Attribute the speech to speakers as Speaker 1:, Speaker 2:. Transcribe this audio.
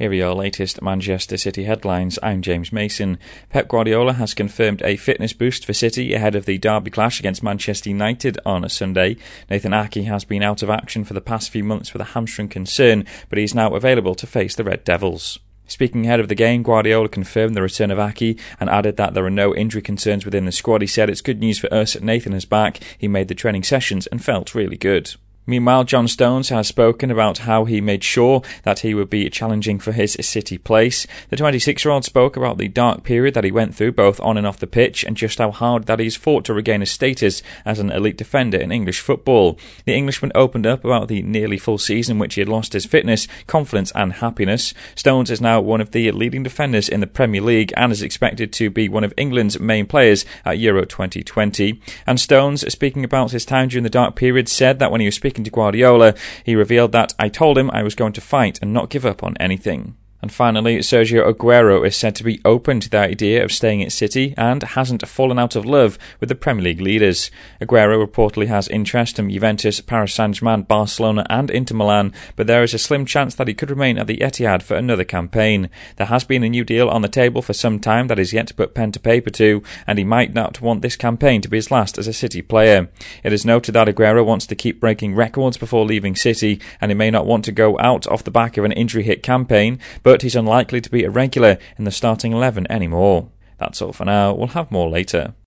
Speaker 1: Here are your latest Manchester City headlines. I'm James Mason. Pep Guardiola has confirmed a fitness boost for City ahead of the derby clash against Manchester United on a Sunday. Nathan Ake has been out of action for the past few months with a hamstring concern, but he is now available to face the Red Devils. Speaking ahead of the game, Guardiola confirmed the return of Ake and added that there are no injury concerns within the squad. He said, "It's good news for us. Nathan is back. He made the training sessions and felt really good." Meanwhile, John Stones has spoken about how he made sure that he would be challenging for his City place. The 26-year-old spoke about the dark period that he went through both on and off the pitch and just how hard that he's fought to regain his status as an elite defender in English football. The Englishman opened up about the nearly full season in which he had lost his fitness, confidence and happiness. Stones is now one of the leading defenders in the Premier League and is expected to be one of England's main players at Euro 2020. And Stones, speaking about his time during the dark period, said that when he was speaking to Guardiola, he revealed that, "I told him I was going to fight and not give up on anything." And finally, Sergio Aguero is said to be open to the idea of staying at City and hasn't fallen out of love with the Premier League leaders. Aguero reportedly has interest from Juventus, Paris Saint-Germain, Barcelona and Inter Milan, but there is a slim chance that he could remain at the Etihad for another campaign. There has been a new deal on the table for some time that is yet to put pen to paper to, and he might not want this campaign to be his last as a City player. It is noted that Aguero wants to keep breaking records before leaving City, and he may not want to go out off the back of an injury-hit campaign, but he's unlikely to be a regular in the starting 11 anymore. That's all for now. We'll have more later.